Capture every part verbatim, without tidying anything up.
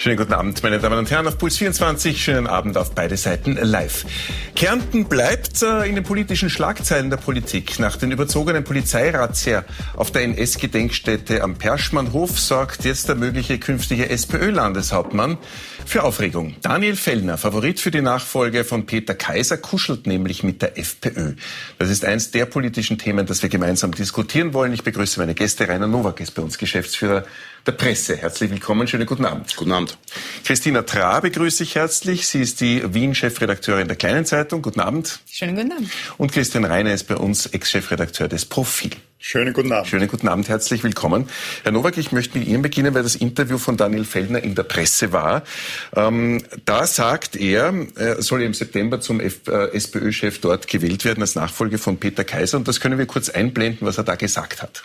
Schönen guten Abend, meine Damen und Herren, auf Puls vierundzwanzig. Schönen Abend auf beide Seiten live. Kärnten bleibt äh, in den politischen Schlagzeilen der Politik. Nach den überzogenen Polizeirazzia auf der N S-Gedenkstätte am Perschmannhof sorgt jetzt der mögliche künftige SPÖ-Landeshauptmann für Aufregung. Daniel Fellner, Favorit für die Nachfolge von Peter Kaiser, kuschelt nämlich mit der FPÖ. Das ist eins der politischen Themen, das wir gemeinsam diskutieren wollen. Ich begrüße meine Gäste. Rainer Nowak ist bei uns Geschäftsführer der Presse. Herzlich willkommen. Schönen guten Abend. Guten Abend. Christina Tra begrüße ich herzlich. Sie ist die Wien-Chefredakteurin der Kleinen Zeitung. Guten Abend. Schönen guten Abend. Und Christian Reiner ist bei uns Ex-Chefredakteur des Profil. Schönen guten Abend. Schönen guten Abend, herzlich willkommen. Herr Nowak, ich möchte mit Ihnen beginnen, weil das Interview von Daniel Fellner in der Presse war. Ähm, da sagt er, er soll im September zum F- äh, SPÖ-Chef dort gewählt werden als Nachfolger von Peter Kaiser. Und das können wir kurz einblenden, was er da gesagt hat.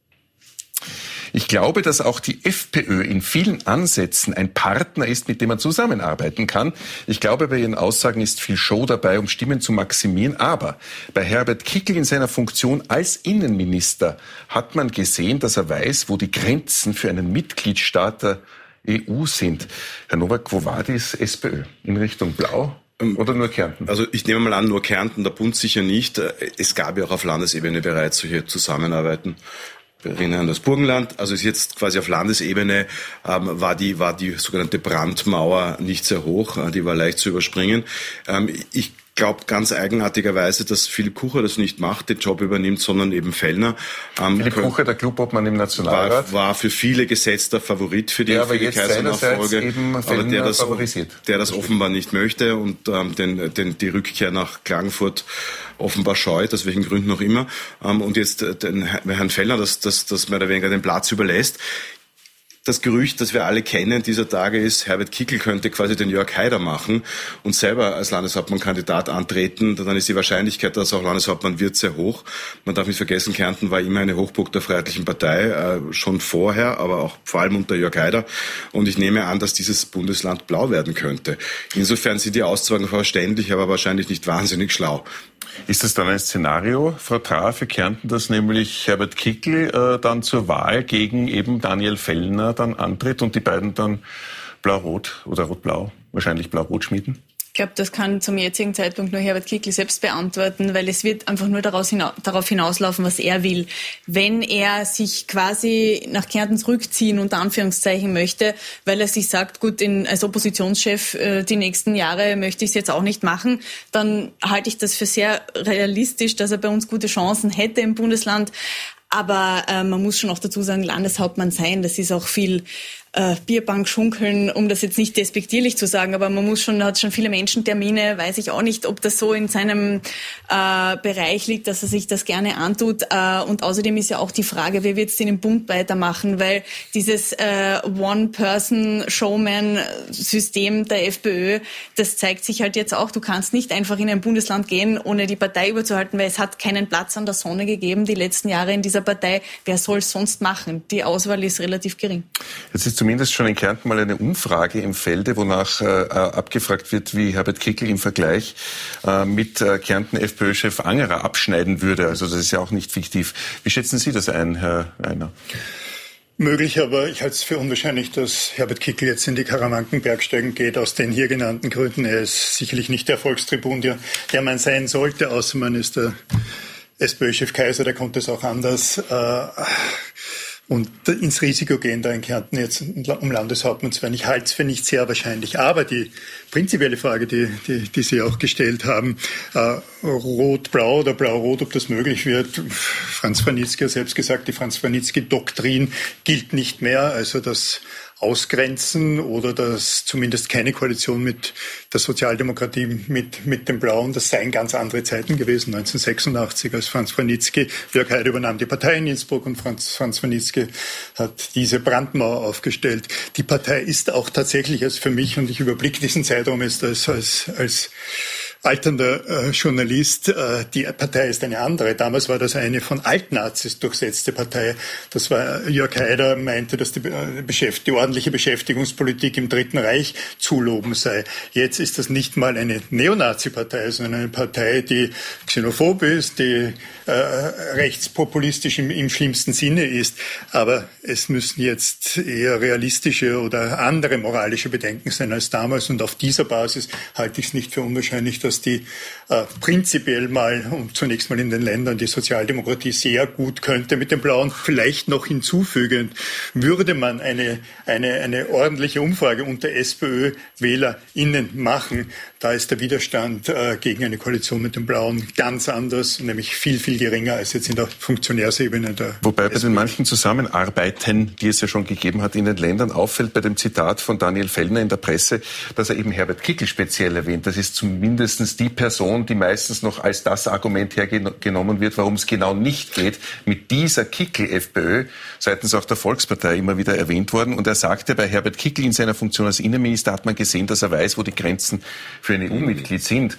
Ich glaube, dass auch die FPÖ in vielen Ansätzen ein Partner ist, mit dem man zusammenarbeiten kann. Ich glaube, bei Ihren Aussagen ist viel Show dabei, um Stimmen zu maximieren. Aber bei Herbert Kickl in seiner Funktion als Innenminister hat man gesehen, dass er weiß, wo die Grenzen für einen Mitgliedstaat der E U sind. Herr Nowak, wo war das SPÖ? In Richtung Blau? Oder nur Kärnten? Also ich nehme mal an, nur Kärnten, der Bund sicher nicht. Es gab ja auch auf Landesebene bereits solche Zusammenarbeiten. Wir erinnern an das Burgenland, also ist jetzt quasi auf Landesebene, ähm, war die war die sogenannte Brandmauer nicht sehr hoch, äh, die war leicht zu überspringen. Ähm, ich glaube ganz eigenartigerweise, dass Philipp Kucher das nicht macht, den Job übernimmt, sondern eben Fellner. Ähm, Philipp Kucher, der Clubobmann im Nationalrat. War, war für viele gesetzter Favorit für die, ja, aber für die jetzt Kaisernachfolge, eben aber der das, favorisiert. der das offenbar nicht möchte und ähm, den, den, die Rückkehr nach Klagenfurt offenbar scheut, aus welchen Gründen auch immer, ähm, und jetzt äh, den Herrn Fellner das, das, das mehr oder weniger den Platz überlässt. Das Gerücht, das wir alle kennen dieser Tage ist, Herbert Kickl könnte quasi den Jörg Haider machen und selber als Landeshauptmann-Kandidat antreten. Dann ist die Wahrscheinlichkeit, dass er auch Landeshauptmann wird, sehr hoch. Man darf nicht vergessen, Kärnten war immer eine Hochburg der Freiheitlichen Partei, äh, schon vorher, aber auch vor allem unter Jörg Haider. Und ich nehme an, dass dieses Bundesland blau werden könnte. Insofern sind die Aussagen verständlich, aber wahrscheinlich nicht wahnsinnig schlau. Ist das dann ein Szenario, Frau Tra, für Kärnten, dass nämlich Herbert Kickl äh, dann zur Wahl gegen eben Daniel Fellner dann antritt und die beiden dann blau-rot oder rot-blau, wahrscheinlich blau-rot schmieden? Ich glaube, das kann zum jetzigen Zeitpunkt nur Herbert Kickl selbst beantworten, weil es wird einfach nur daraus hina- darauf hinauslaufen, was er will. Wenn er sich quasi nach Kärnten zurückziehen, unter Anführungszeichen, möchte, weil er sich sagt, gut, in, als Oppositionschef äh, die nächsten Jahre möchte ich es jetzt auch nicht machen, dann halte ich das für sehr realistisch, dass er bei uns gute Chancen hätte im Bundesland. Aber äh, man muss schon auch dazu sagen, Landeshauptmann sein, das ist auch viel äh, Bierbank schunkeln, um das jetzt nicht despektierlich zu sagen, aber man muss schon, hat schon viele Menschentermine, weiß ich auch nicht, ob das so in seinem äh, Bereich liegt, dass er sich das gerne antut. Äh, und außerdem ist ja auch die Frage, wer wird es denn im Bund weitermachen, weil dieses äh, One-Person-Showman-System der FPÖ, das zeigt sich halt jetzt auch, du kannst nicht einfach in ein Bundesland gehen, ohne die Partei überzuhalten, weil es hat keinen Platz an der Sonne gegeben die letzten Jahre in dieser Partei. Wer soll es sonst machen? Die Auswahl ist relativ gering. Jetzt ist zumindest schon in Kärnten mal eine Umfrage im Felde, wonach äh, abgefragt wird, wie Herbert Kickl im Vergleich äh, mit äh, Kärnten-FPÖ-Chef Angerer abschneiden würde. Also das ist ja auch nicht fiktiv. Wie schätzen Sie das ein, Herr Reiner? Möglich, aber ich halte es für unwahrscheinlich, dass Herbert Kickl jetzt in die Karawanken-Bergsteigen geht, aus den hier genannten Gründen. Er ist sicherlich nicht der Volkstribun, der, der man sein sollte, außer man ist der SPÖ-Chef Kaiser, der konnte es auch anders. Äh, und ins Risiko gehen, da in Kärnten jetzt um Landeshauptmann zu werden. Ich halte es für nicht sehr wahrscheinlich. Aber die prinzipielle Frage, die, die, die Sie auch gestellt haben, äh, Rot-Blau oder Blau-Rot, ob das möglich wird, Franz Vranitzky hat selbst gesagt, die Franz Vranitzky-Doktrin gilt nicht mehr. Also das Ausgrenzen oder dass zumindest keine Koalition mit der Sozialdemokratie mit, mit dem Blauen, das seien ganz andere Zeiten gewesen. neunzehnhundertsechsundachtzig, als Franz Vranitzky, Jörg Haider übernahm die Partei in Innsbruck und Franz, Franz Vranitzky hat diese Brandmauer aufgestellt. Die Partei ist auch tatsächlich, als für mich, und ich überblicke diesen Zeitraum jetzt als, als, als alternder äh, Journalist, äh, die Partei ist eine andere. Damals war das eine von Altnazis durchsetzte Partei. Das war, Jörg Haider meinte, dass die, äh, Beschäft- die ordentliche Beschäftigungspolitik im Dritten Reich zu loben sei. Jetzt ist das nicht mal eine Neonazi-Partei, sondern eine Partei, die xenophob ist, die äh, rechtspopulistisch im, im schlimmsten Sinne ist. Aber es müssen jetzt eher realistische oder andere moralische Bedenken sein als damals. Und auf dieser Basis halte ich es nicht für unwahrscheinlich, dass die äh, prinzipiell mal und zunächst mal in den Ländern die Sozialdemokratie sehr gut könnte mit den Blauen. Vielleicht noch hinzufügend, würde man eine, eine, eine ordentliche Umfrage unter SPÖ-WählerInnen machen, da ist der Widerstand äh, gegen eine Koalition mit den Blauen ganz anders, nämlich viel, viel geringer als jetzt in der Funktionärsebene der Wobei bei SPÖ. den manchen Zusammenarbeiten, die es ja schon gegeben hat in den Ländern, auffällt bei dem Zitat von Daniel Fellner in der Presse, dass er eben Herbert Kickl speziell erwähnt. Das ist zumindest die Person, die meistens noch als das Argument hergenommen wird, warum es genau nicht geht, mit dieser Kickl-FPÖ, seitens auch der Volkspartei immer wieder erwähnt worden. Und er sagte, bei Herbert Kickl in seiner Funktion als Innenminister hat man gesehen, dass er weiß, wo die Grenzen für ein E U-Mitglied sind.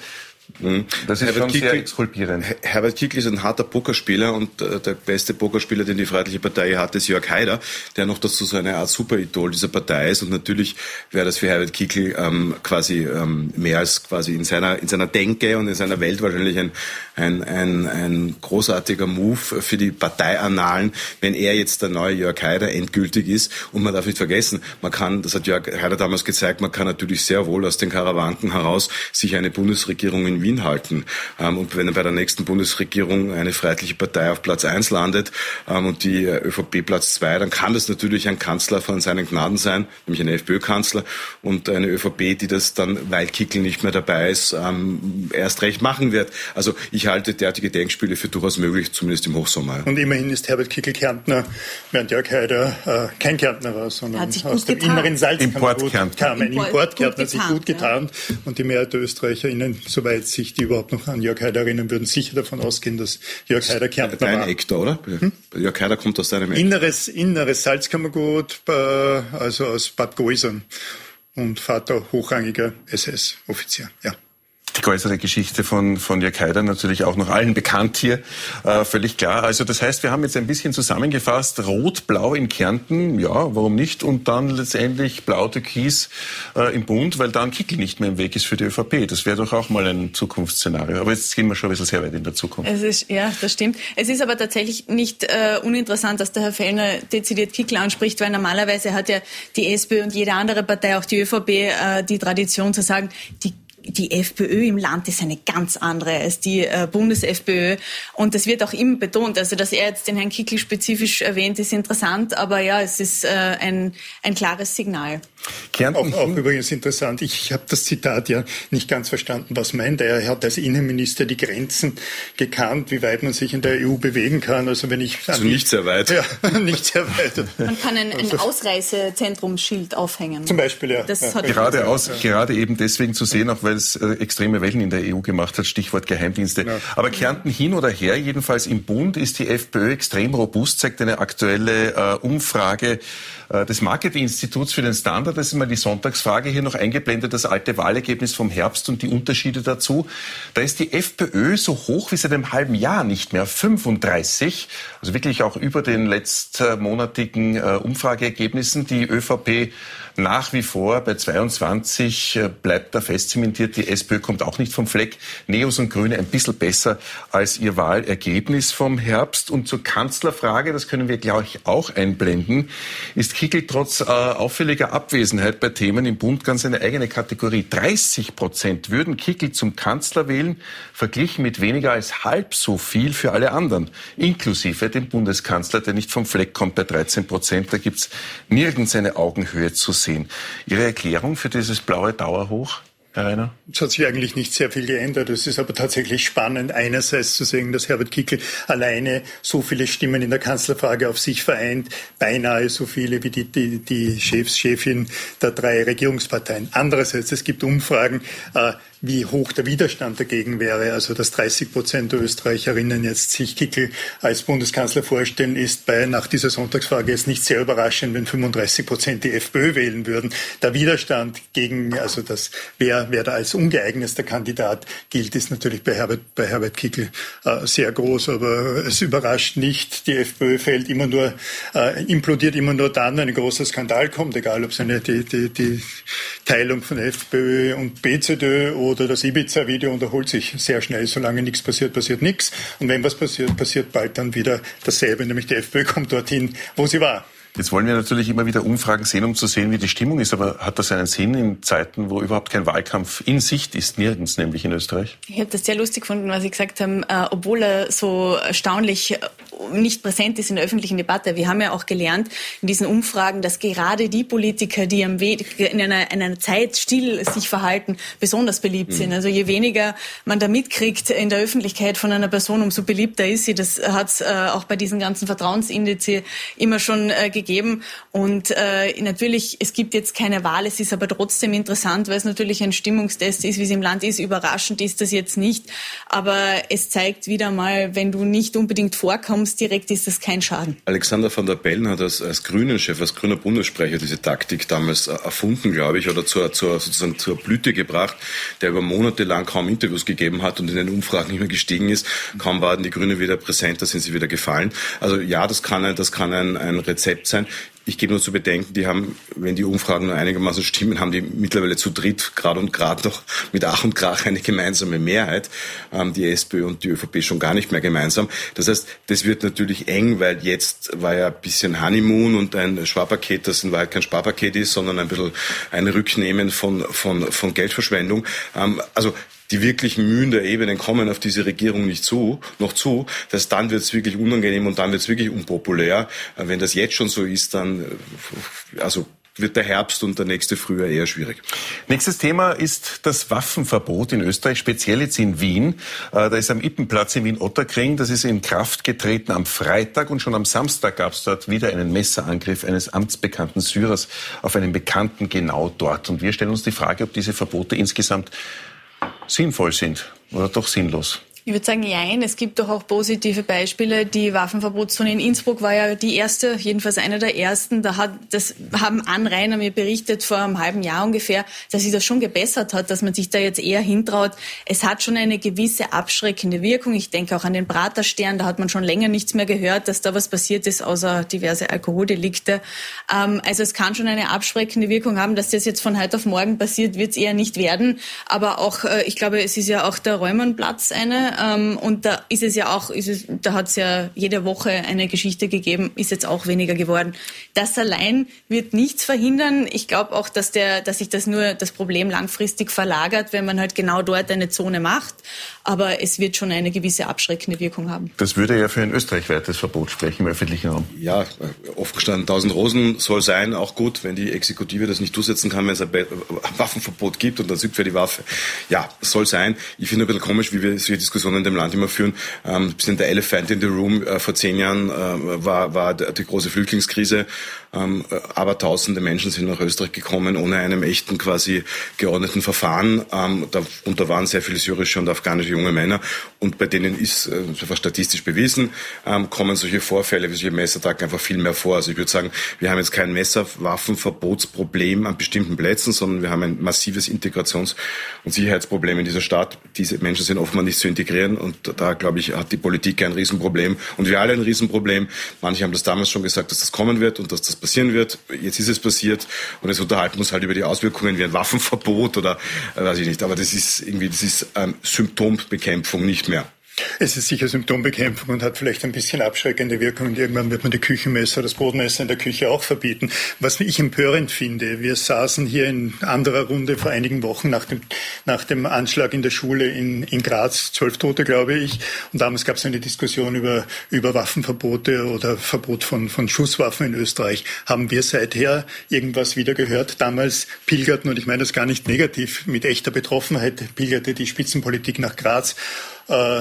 Das ist Herbert schon Kickl, sehr exkulpierend. Herbert Kickl ist ein harter Pokerspieler und äh, der beste Pokerspieler, den die Freiheitliche Partei hat, ist Jörg Haider, der noch dazu so eine Art Superidol dieser Partei ist. Und natürlich wäre das für Herbert Kickl ähm, quasi ähm, mehr als quasi in seiner in seiner Denke und in seiner Welt wahrscheinlich ein ein ein, ein großartiger Move für die Parteiannalen, wenn er jetzt der neue Jörg Haider endgültig ist. Und man darf nicht vergessen, man kann, das hat Jörg Haider damals gezeigt, man kann natürlich sehr wohl aus den Karawanken heraus sich eine Bundesregierung in Wien halten. Und wenn bei der nächsten Bundesregierung eine Freiheitliche Partei auf Platz eins landet und die ÖVP Platz zwei, dann kann das natürlich ein Kanzler von seinen Gnaden sein, nämlich ein FPÖ-Kanzler und eine ÖVP, die das dann, weil Kickl nicht mehr dabei ist, erst recht machen wird. Also ich halte derartige Denkspiele für durchaus möglich, zumindest im Hochsommer. Und immerhin ist Herbert Kickl Kärntner, während Jörg Haider äh, kein Kärntner war, sondern aus dem getan. inneren Salzkammergut Import kam. Ein Import, Importkärntner hat sich gut getan. Ja. Und die Mehrheit der ÖsterreicherInnen, soweit sich die überhaupt noch an Jörg Haider erinnern, würden sicher davon ausgehen, dass Jörg Haider Kärntner Dein war. Dein Eck da, oder? Hm? Jörg Haider kommt aus deinem Eck. Inneres, inneres Salzkammergut, äh, also aus Bad Goisern. Und Vater hochrangiger S S-Offizier, ja. Die größere Geschichte von, von Jörg Haider natürlich auch noch allen bekannt hier, äh, völlig klar. Also das heißt, wir haben jetzt ein bisschen zusammengefasst, Rot-Blau in Kärnten, ja, warum nicht? Und dann letztendlich Blau-Türkis äh, im Bund, weil dann Kickl nicht mehr im Weg ist für die ÖVP. Das wäre doch auch mal ein Zukunftsszenario. Aber jetzt gehen wir schon ein bisschen sehr weit in der Zukunft. Es ist, ja, das stimmt. Es ist aber tatsächlich nicht äh, uninteressant, dass der Herr Fellner dezidiert Kickl anspricht, weil normalerweise hat ja die SPÖ und jede andere Partei, auch die ÖVP, äh, die Tradition zu sagen, die Die FPÖ im Land ist eine ganz andere als die äh, Bundes-FPÖ. Und das wird auch immer betont. Also, dass er jetzt den Herrn Kickl spezifisch erwähnt, ist interessant. Aber ja, es ist äh, ein, ein klares Signal. Auch, auch übrigens interessant. Ich habe das Zitat ja nicht ganz verstanden. Was meint er? Er hat als Innenminister die Grenzen gekannt, wie weit man sich in der E U bewegen kann. Also wenn ich also nicht sehr weit. Ja, nicht sehr weit. Man kann ein, ein Ausreisezentrumsschild aufhängen. Zum Beispiel, ja. Das ja. hat Gerade, aus, gerade eben deswegen zu sehen, auch weil es äh, extreme Wellen in der E U gemacht hat, Stichwort Geheimdienste. Ja. Aber Kärnten hin oder her, jedenfalls im Bund ist die FPÖ extrem robust, zeigt eine aktuelle äh, Umfrage äh, des Marketinginstituts für den Standard. Das ist mal die Sonntagsfrage hier noch eingeblendet, das alte Wahlergebnis vom Herbst und die Unterschiede dazu. Da ist die FPÖ so hoch wie seit einem halben Jahr nicht mehr, fünfunddreißig, also wirklich auch über den letztmonatigen äh, Umfrageergebnissen. Die ÖVP nach wie vor bei zweiundzwanzig, äh, bleibt da fest zementiert. Die SPÖ kommt auch nicht vom Fleck. Neos und Grüne ein bisschen besser als ihr Wahlergebnis vom Herbst. Und zur Kanzlerfrage, das können wir, glaube ich, auch einblenden, ist Kickl trotz äh, auffälliger Abwesenheit bei Themen im Bund ganz eine eigene Kategorie. dreißig Prozent würden Kickl zum Kanzler wählen, verglichen mit weniger als halb so viel für alle anderen, inklusive dem Bundeskanzler, der nicht vom Fleck kommt bei dreizehn Prozent. Da gibt's nirgends eine Augenhöhe zu sehen. Ihre Erklärung für dieses blaue Dauerhoch, Herr Rainer? Es hat sich eigentlich nicht sehr viel geändert. Es ist aber tatsächlich spannend, einerseits zu sehen, dass Herbert Kickl alleine so viele Stimmen in der Kanzlerfrage auf sich vereint, beinahe so viele wie die, die, die Chefs, Chefin der drei Regierungsparteien. Andererseits, es gibt Umfragen, äh, wie hoch der Widerstand dagegen wäre. Also dass dreißig Prozent der Österreicherinnen jetzt sich Kickl als Bundeskanzler vorstellen, ist bei nach dieser Sonntagsfrage jetzt nicht sehr überraschend, wenn fünfunddreißig Prozent die FPÖ wählen würden. Der Widerstand gegen, also das, wer, wer da als ungeeignetster Kandidat gilt, ist natürlich bei Herbert, bei Herbert Kickl äh, sehr groß. Aber es überrascht nicht, die FPÖ fällt immer nur, äh, implodiert immer nur dann, wenn ein großer Skandal kommt, egal ob es eine, die, die, die Teilung von FPÖ und B Z Ö oder das Ibiza-Video, und erholt sich sehr schnell. Solange nichts passiert, passiert nichts. Und wenn was passiert, passiert bald dann wieder dasselbe, nämlich die FPÖ kommt dorthin, wo sie war. Jetzt wollen wir natürlich immer wieder Umfragen sehen, um zu sehen, wie die Stimmung ist. Aber hat das einen Sinn in Zeiten, wo überhaupt kein Wahlkampf in Sicht ist? Nirgends, nämlich in Österreich. Ich habe das sehr lustig gefunden, was Sie gesagt haben, äh, obwohl er so erstaunlich äh, nicht präsent ist in der öffentlichen Debatte. Wir haben ja auch gelernt in diesen Umfragen, dass gerade die Politiker, die am We- in, einer, in einer Zeit still sich verhalten, besonders beliebt mhm. sind. Also je weniger man da mitkriegt in der Öffentlichkeit von einer Person, umso beliebter ist sie. Das hat es äh, auch bei diesen ganzen Vertrauensindizien immer schon äh, gegeben. Und äh, natürlich, es gibt jetzt keine Wahl, es ist aber trotzdem interessant, weil es natürlich ein Stimmungstest ist, wie es im Land ist. Überraschend ist das jetzt nicht, aber es zeigt wieder mal, wenn du nicht unbedingt vorkommst, direkt ist das kein Schaden. Alexander Van der Bellen hat als, als Grünen-Chef, als grüner Bundessprecher diese Taktik damals erfunden, glaube ich, oder zur, zur, sozusagen zur Blüte gebracht, der über Monate lang kaum Interviews gegeben hat und in den Umfragen immer gestiegen ist. Kaum waren die Grünen wieder präsent, da sind sie wieder gefallen. Also ja, das kann ein, das kann ein, ein Rezept sein. Ich gebe nur zu bedenken, die haben, wenn die Umfragen nur einigermaßen stimmen, haben die mittlerweile zu dritt gerade und gerade noch mit Ach und Krach eine gemeinsame Mehrheit. Ähm, die SPÖ und die ÖVP schon gar nicht mehr gemeinsam. Das heißt, das wird natürlich eng, weil jetzt war ja ein bisschen Honeymoon und ein Sparpaket, das in Wahrheit kein Sparpaket ist, sondern ein bisschen ein Rücknehmen von, von, von Geldverschwendung. Ähm, also, die wirklichen Mühen der Ebenen kommen auf diese Regierung nicht zu, noch zu. Das heißt, dann wird es wirklich unangenehm und dann wird es wirklich unpopulär. Wenn das jetzt schon so ist, dann also wird der Herbst und der nächste Frühjahr eher schwierig. Nächstes Thema ist das Waffenverbot in Österreich, speziell jetzt in Wien. Da ist am Ippenplatz in Wien-Ottakring, das ist in Kraft getreten am Freitag, und schon am Samstag gab es dort wieder einen Messerangriff eines amtsbekannten Syrers auf einen Bekannten genau dort. Und wir stellen uns die Frage, ob diese Verbote insgesamt sinnvoll sind oder doch sinnlos. Ich würde sagen, nein. Es gibt doch auch positive Beispiele. Die Waffenverbotszone in Innsbruck war ja die erste, jedenfalls eine der ersten. Da hat, das haben Anrainer mir berichtet vor einem halben Jahr ungefähr, dass sich das schon gebessert hat, dass man sich da jetzt eher hintraut. Es hat schon eine gewisse abschreckende Wirkung. Ich denke auch an den Praterstern. Da hat man schon länger nichts mehr gehört, dass da was passiert ist, außer diverse Alkoholdelikte. Ähm, also es kann schon eine abschreckende Wirkung haben. Dass das jetzt von heute auf morgen passiert, wird es eher nicht werden. Aber auch, äh, ich glaube, es ist ja auch der Reumannplatz eine. Ähm, und da ist es ja auch, ist es, da hat es ja jede Woche eine Geschichte gegeben, ist jetzt auch weniger geworden. Das allein wird nichts verhindern. Ich glaube auch, dass der, dass sich das nur das Problem langfristig verlagert, wenn man halt genau dort eine Zone macht. Aber es wird schon eine gewisse abschreckende Wirkung haben. Das würde ja für ein österreichweites Verbot sprechen im öffentlichen Raum. Ja, offen gestanden, tausend Rosen soll sein, auch gut, wenn die Exekutive das nicht durchsetzen kann, wenn es ein Waffenverbot gibt und dann zückt wer die Waffe. Ja, soll sein. Ich finde ein bisschen komisch, wie wir solche Diskussionen in dem Land immer führen. Ähm, bisschen der Elephant in the Room. Äh, vor zehn Jahren äh, war, war die große Flüchtlingskrise. Ähm, aber tausende Menschen sind nach Österreich gekommen, ohne einem echten quasi geordneten Verfahren. Ähm, da, und da waren sehr viele syrische und afghanische junge Männer. Und bei denen ist, äh, einfach statistisch bewiesen, ähm, kommen solche Vorfälle wie solche Messerattacken einfach viel mehr vor. Also ich würde sagen, wir haben jetzt kein Messerwaffenverbotsproblem an bestimmten Plätzen, sondern wir haben ein massives Integrations- und Sicherheitsproblem in dieser Stadt. Diese Menschen sind offenbar nicht zu integrieren. Und da, glaube ich, hat die Politik ein Riesenproblem. Und wir alle ein Riesenproblem. Manche haben das damals schon gesagt, dass das kommen wird und dass das passieren wird. Jetzt ist es passiert. Und jetzt unterhalten wir uns halt über die Auswirkungen wie ein Waffenverbot oder, äh, weiß ich nicht. Aber das ist irgendwie, das ist ähm, Symptombekämpfung nicht mehr. Es ist sicher Symptombekämpfung und hat vielleicht ein bisschen abschreckende Wirkung. Und irgendwann wird man die Küchenmesser, das Brotmesser in der Küche auch verbieten. Was ich empörend finde, wir saßen hier in anderer Runde vor einigen Wochen nach dem, nach dem Anschlag in der Schule in, in Graz, zwölf Tote, glaube ich. Und damals gab es eine Diskussion über, über Waffenverbote oder Verbot von, von Schusswaffen in Österreich. Haben wir seither irgendwas wieder gehört? Damals pilgerten, und ich meine das gar nicht negativ, mit echter Betroffenheit pilgerte die Spitzenpolitik nach Graz. Es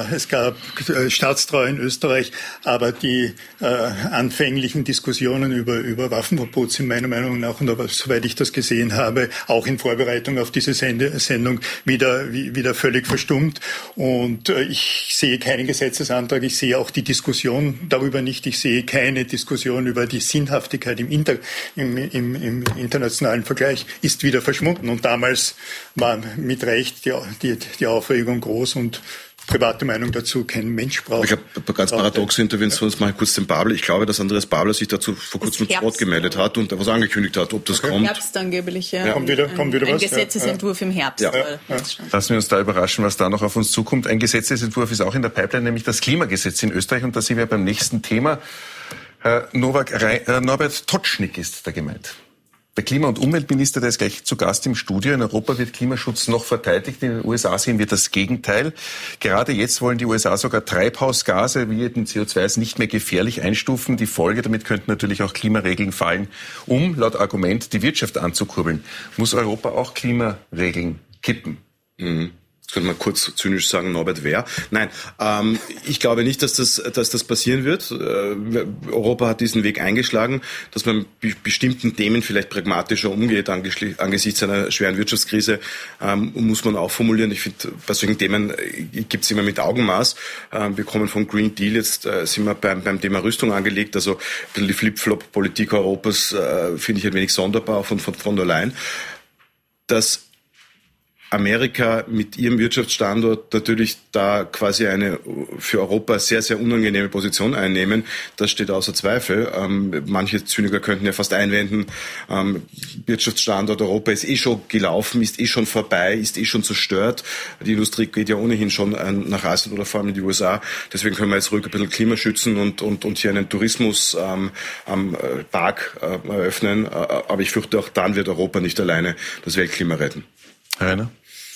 äh, staatstreu in Österreich, aber die äh, anfänglichen Diskussionen über, über Waffenverbot sind meiner Meinung nach, und aber, soweit ich das gesehen habe, auch in Vorbereitung auf diese Sende, Sendung wieder, wieder völlig verstummt. Und äh, ich sehe keinen Gesetzesantrag, ich sehe auch die Diskussion darüber nicht, ich sehe keine Diskussion über die Sinnhaftigkeit im, Inter, im, im, im internationalen Vergleich, ist wieder verschwunden. Und damals war mit Recht die, die, die Aufregung groß und private Meinung dazu, kein Mensch braucht. Ich glaube, ganz paradoxe Intervention, jetzt mache ich kurz den Babler. Ich glaube, dass Andreas Babler sich dazu vor kurzem zu Wort gemeldet hat und was angekündigt hat, ob das okay. kommt. Herbst angeblich, ja. ja. Kommt wieder, kommt wieder ein was? Gesetzesentwurf ja. im Herbst. Ja. Ja. Ja. Lassen wir uns da überraschen, was da noch auf uns zukommt. Ein Gesetzesentwurf ist auch in der Pipeline, nämlich das Klimagesetz in Österreich. Und da sind wir beim nächsten Thema. Herr Nowak, äh, Norbert Totschnig ist da gemeint. Der Klima- und Umweltminister, der ist gleich zu Gast im Studio. In Europa wird Klimaschutz noch verteidigt. In den U S A sehen wir das Gegenteil. Gerade jetzt wollen die U S A sogar Treibhausgase wie den C O zwei als nicht mehr gefährlich einstufen. Die Folge, damit könnten natürlich auch Klimaregeln fallen, um laut Argument die Wirtschaft anzukurbeln. Muss Europa auch Klimaregeln kippen? Mhm. Das könnte man kurz zynisch sagen, Norbert wer? Nein, ähm, ich glaube nicht, dass das, dass das passieren wird. Äh, Europa hat diesen Weg eingeschlagen, dass man mit bestimmten Themen vielleicht pragmatischer umgeht angesichts einer schweren Wirtschaftskrise, ähm, muss man auch formulieren. Ich finde, bei solchen Themen äh, gibt es immer mit Augenmaß. Ähm, wir kommen vom Green Deal, jetzt äh, sind wir beim, beim Thema Rüstung angelegt. Also ein bisschen die Flip-Flop-Politik Europas äh, finde ich ein wenig sonderbar von, von, von der Leyen. Das Amerika mit ihrem Wirtschaftsstandort natürlich da quasi eine für Europa sehr, sehr unangenehme Position einnehmen, das steht außer Zweifel. Ähm, manche Zyniker könnten ja fast einwenden, ähm, Wirtschaftsstandort Europa ist eh schon gelaufen, ist eh schon vorbei, ist eh schon zerstört. Die Industrie geht ja ohnehin schon nach Asien oder vor allem in die U S A. Deswegen können wir jetzt ruhig ein bisschen Klima schützen und, und, und hier einen Tourismus ähm, am Park äh, eröffnen. Aber ich fürchte, auch dann wird Europa nicht alleine das Weltklima retten. Rainer?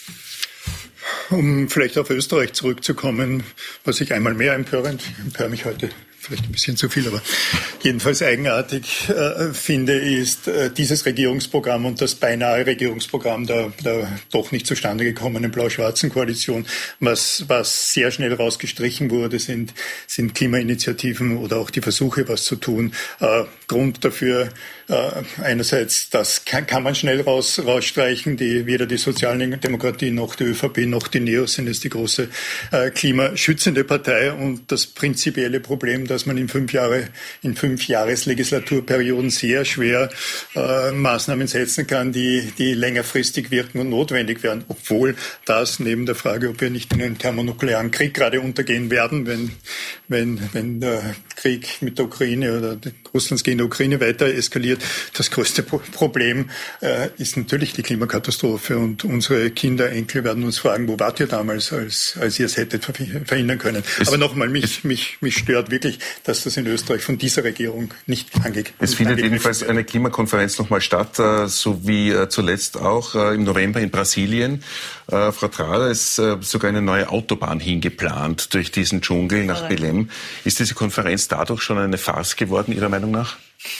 Um vielleicht auf Österreich zurückzukommen, was ich einmal mehr empörend, ich empöre mich heute vielleicht ein bisschen zu viel, aber jedenfalls eigenartig äh, finde, ist äh, dieses Regierungsprogramm und das beinahe Regierungsprogramm der, der doch nicht zustande gekommenen blau-schwarzen Koalition, was, was sehr schnell rausgestrichen wurde, sind, sind Klimainitiativen oder auch die Versuche, was zu tun. Äh, Grund dafür, äh, einerseits, das kann, kann man schnell raus, rausstreichen, die, weder die Sozialdemokratie noch die ÖVP noch die Neos sind jetzt die große äh, klimaschützende Partei, und das prinzipielle Problem, dass man in fünf Jahre, in fünf Jahreslegislaturperioden sehr schwer äh, Maßnahmen setzen kann, die, die längerfristig wirken und notwendig werden. Obwohl das neben der Frage, ob wir nicht in einen thermonuklearen Krieg gerade untergehen werden, wenn, wenn, wenn der Krieg mit der Ukraine oder Russlands gegen die Ukraine weiter eskaliert, das größte Pro- Problem äh, ist natürlich die Klimakatastrophe, und unsere Kinder, Enkel werden uns fragen, wo wart ihr damals, als, als ihr es hättet verhindern können. Es Aber nochmal, mich, mich, mich stört wirklich, dass das in Österreich von dieser Regierung nicht angeht. Es findet jedenfalls eine Klimakonferenz nochmal statt, so wie zuletzt auch im November in Brasilien. Frau Trader, ist sogar eine neue Autobahn hingeplant durch diesen Dschungel nach Belém. Ist diese Konferenz dadurch schon eine Farce geworden, Ihrer Meinung nach?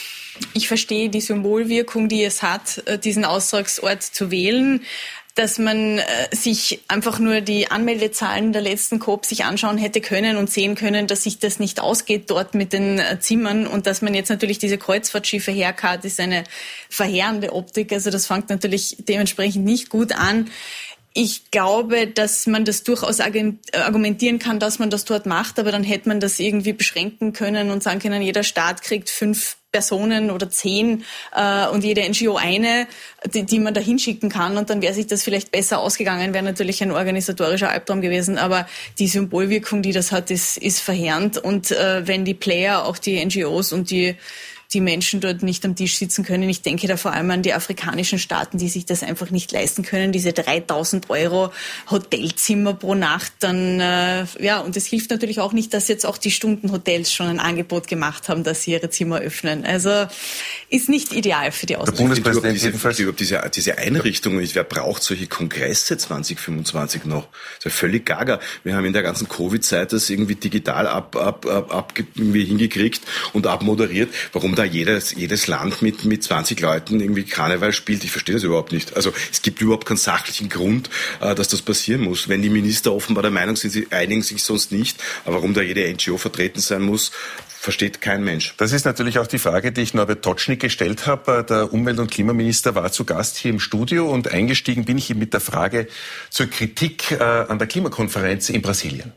Ich verstehe die Symbolwirkung, die es hat, diesen Austragungsort zu wählen. Dass man äh, sich einfach nur die Anmeldezahlen der letzten COP sich anschauen hätte können und sehen können, dass sich das nicht ausgeht dort mit den äh, Zimmern, und dass man jetzt natürlich diese Kreuzfahrtschiffe herkarrt, ist eine verheerende Optik. Also das fängt natürlich dementsprechend nicht gut an. Ich glaube, dass man das durchaus argumentieren kann, dass man das dort macht, aber dann hätte man das irgendwie beschränken können und sagen können, jeder Staat kriegt fünf Personen oder zehn äh, und jede N G O eine, die, die man da hinschicken kann, und dann wäre sich das vielleicht besser ausgegangen, wäre natürlich ein organisatorischer Albtraum gewesen, aber die Symbolwirkung, die das hat, ist, ist verheerend, und äh, wenn die Player, auch die N G Os und die die Menschen dort nicht am Tisch sitzen können. Ich denke da vor allem an die afrikanischen Staaten, die sich das einfach nicht leisten können, diese dreitausend Euro Hotelzimmer pro Nacht. Dann äh, ja, und es hilft natürlich auch nicht, dass jetzt auch die Stundenhotels schon ein Angebot gemacht haben, dass sie ihre Zimmer öffnen. Also ist nicht ideal für die Ausbildung. Der Bundespräsident diese, jedenfalls überhaupt diese, diese Einrichtungen, wer braucht solche Kongresse zwanzig fünfundzwanzig noch? Das ist ja völlig gaga. Wir haben in der ganzen Covid-Zeit das irgendwie digital ab, ab, ab, ab irgendwie hingekriegt und abmoderiert. Warum da jedes, jedes Land mit, mit zwanzig Leuten irgendwie Karneval spielt. Ich verstehe das überhaupt nicht. Also es gibt überhaupt keinen sachlichen Grund, äh, dass das passieren muss. Wenn die Minister offenbar der Meinung sind, sie einigen sich sonst nicht, aber warum da jede N G O vertreten sein muss, versteht kein Mensch. Das ist natürlich auch die Frage, die ich Norbert Totschnig gestellt habe. Der Umwelt- und Klimaminister war zu Gast hier im Studio und eingestiegen bin ich mit der Frage zur Kritik äh, an der Klimakonferenz in Brasilien.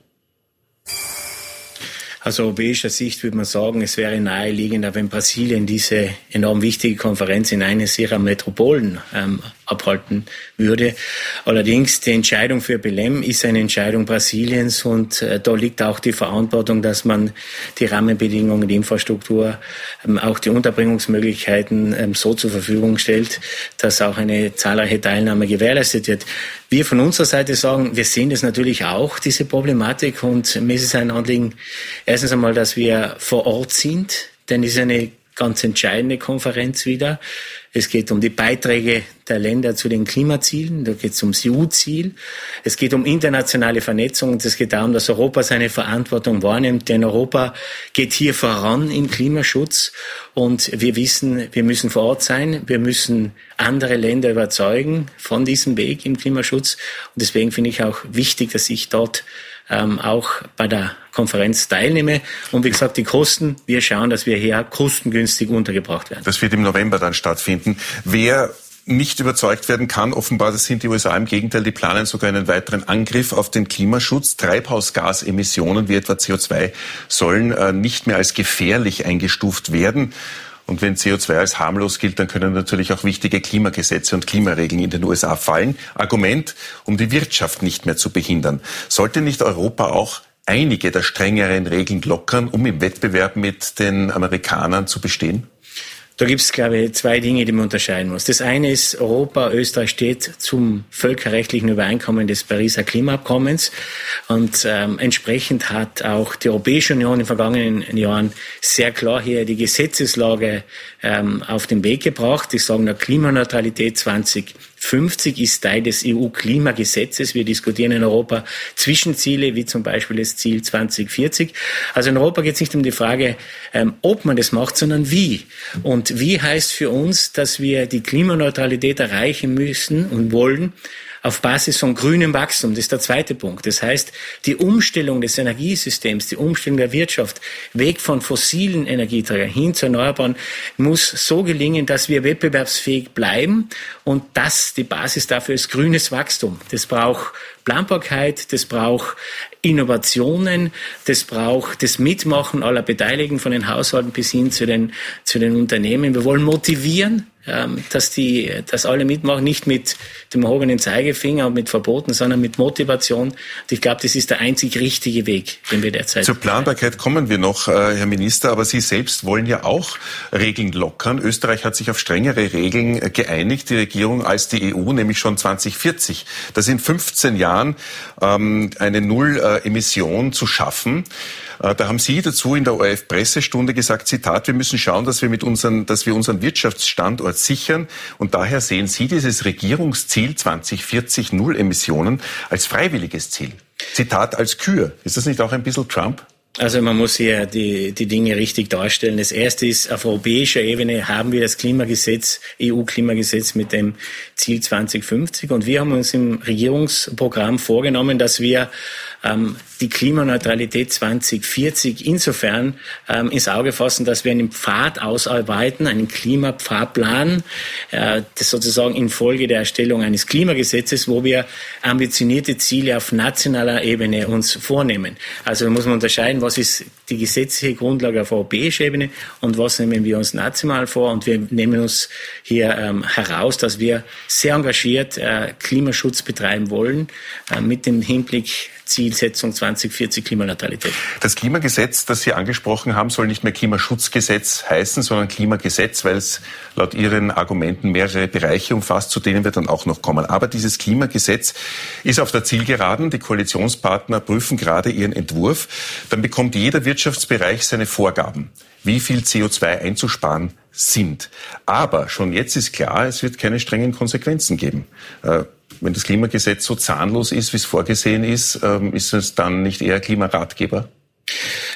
Aus europäischer Sicht würde man sagen, es wäre naheliegender, wenn Brasilien diese enorm wichtige Konferenz in eines ihrer Metropolen ähm, abhalten würde. Allerdings die Entscheidung für Belém ist eine Entscheidung Brasiliens und äh, da liegt auch die Verantwortung, dass man die Rahmenbedingungen, die Infrastruktur, ähm, auch die Unterbringungsmöglichkeiten ähm, so zur Verfügung stellt, dass auch eine zahlreiche Teilnahme gewährleistet wird. Wir von unserer Seite sagen, wir sehen das natürlich auch, diese Problematik, und mir ist es ein Anliegen, erstens einmal, dass wir vor Ort sind, denn es ist eine ganz entscheidende Konferenz wieder. Es geht um die Beiträge der Länder zu den Klimazielen, da geht es ums E U-Ziel. Es geht um internationale Vernetzung und es geht darum, dass Europa seine Verantwortung wahrnimmt, denn Europa geht hier voran im Klimaschutz und wir wissen, wir müssen vor Ort sein, wir müssen andere Länder überzeugen von diesem Weg im Klimaschutz und deswegen finde ich auch wichtig, dass ich dort ähm, auch bei der Konferenz teilnehme. Und wie gesagt, die Kosten, wir schauen, dass wir hier kostengünstig untergebracht werden. Das wird im November dann stattfinden. Wer nicht überzeugt werden kann, offenbar, das sind die U S A, im Gegenteil, die planen sogar einen weiteren Angriff auf den Klimaschutz. Treibhausgasemissionen wie etwa C O zwei sollen äh, nicht mehr als gefährlich eingestuft werden. Und wenn C O zwei als harmlos gilt, dann können natürlich auch wichtige Klimagesetze und Klimaregeln in den U S A fallen. Argument, um die Wirtschaft nicht mehr zu behindern. Sollte nicht Europa auch einige der strengeren Regeln lockern, um im Wettbewerb mit den Amerikanern zu bestehen? Da gibt es, glaube ich, zwei Dinge, die man unterscheiden muss. Das eine ist, Europa, Österreich steht zum völkerrechtlichen Übereinkommen des Pariser Klimaabkommens und ähm, entsprechend hat auch die Europäische Union in den vergangenen Jahren sehr klar hier die Gesetzeslage ähm, auf den Weg gebracht. Die sagen, der Klimaneutralität zwanzig fünfzig ist Teil des E U-Klimagesetzes. Wir diskutieren in Europa Zwischenziele, wie zum Beispiel das Ziel zwanzig vierzig. Also in Europa geht es nicht um die Frage, ähm, ob man das macht, sondern wie. Und wie heißt für uns, dass wir die Klimaneutralität erreichen müssen und wollen auf Basis von grünem Wachstum. Das ist der zweite Punkt. Das heißt, die Umstellung des Energiesystems, die Umstellung der Wirtschaft, weg von fossilen Energieträgern hin zu erneuerbaren, muss so gelingen, dass wir wettbewerbsfähig bleiben. Und das, die Basis dafür ist grünes Wachstum. Das braucht Planbarkeit, das braucht Innovationen, das braucht das Mitmachen aller Beteiligten von den Haushalten bis hin zu den, zu den Unternehmen. Wir wollen motivieren, dass die, dass alle mitmachen, nicht mit dem erhobenen Zeigefinger und mit Verboten, sondern mit Motivation. Und ich glaube, das ist der einzig richtige Weg, den wir derzeit. Zur Planbarkeit kommen wir noch, Herr Minister, aber Sie selbst wollen ja auch Regeln lockern. Österreich hat sich auf strengere Regeln geeinigt, die Regierung, als die E U, nämlich schon zwanzig vierzig. Das in fünfzehn Jahren ähm, eine Null-Emission zu schaffen. Da haben Sie dazu in der O R F-Pressestunde gesagt, Zitat, wir müssen schauen, dass wir mit unseren, dass wir unseren Wirtschaftsstandort sichern. Und daher sehen Sie dieses Regierungsziel zwanzig vierzig Null Emissionen als freiwilliges Ziel. Zitat, als Kür. Ist das nicht auch ein bisschen Trump? Also man muss hier die, die Dinge richtig darstellen. Das erste ist, auf europäischer Ebene haben wir das Klimagesetz, E U-Klimagesetz mit dem Ziel zwanzig fünfzig. Und wir haben uns im Regierungsprogramm vorgenommen, dass wir ähm, die Klimaneutralität zwanzig vierzig insofern ähm, ins Auge fassen, dass wir einen Pfad ausarbeiten, einen Klimapfadplan, äh, das sozusagen infolge der Erstellung eines Klimagesetzes, wo wir ambitionierte Ziele auf nationaler Ebene uns vornehmen. Also muss man unterscheiden, was ist die gesetzliche Grundlage auf europäischer Ebene und was nehmen wir uns national vor. Und wir nehmen uns hier ähm, heraus, dass wir sehr engagiert äh, Klimaschutz betreiben wollen, äh, mit dem Hinblick Zielsetzung zwanzig vierzig Klimaneutralität. Das Klimagesetz, das Sie angesprochen haben, soll nicht mehr Klimaschutzgesetz heißen, sondern Klimagesetz, weil es laut Ihren Argumenten mehrere Bereiche umfasst, zu denen wir dann auch noch kommen. Aber dieses Klimagesetz ist auf der Zielgeraden. Die Koalitionspartner prüfen gerade ihren Entwurf. Dann bekommt jeder Wirtschaftsbereich seine Vorgaben, wie viel C O zwei einzusparen sind. Aber schon jetzt ist klar, es wird keine strengen Konsequenzen geben. Äh, Wenn das Klimagesetz so zahnlos ist, wie es vorgesehen ist, ist es dann nicht eher Klimaratgeber?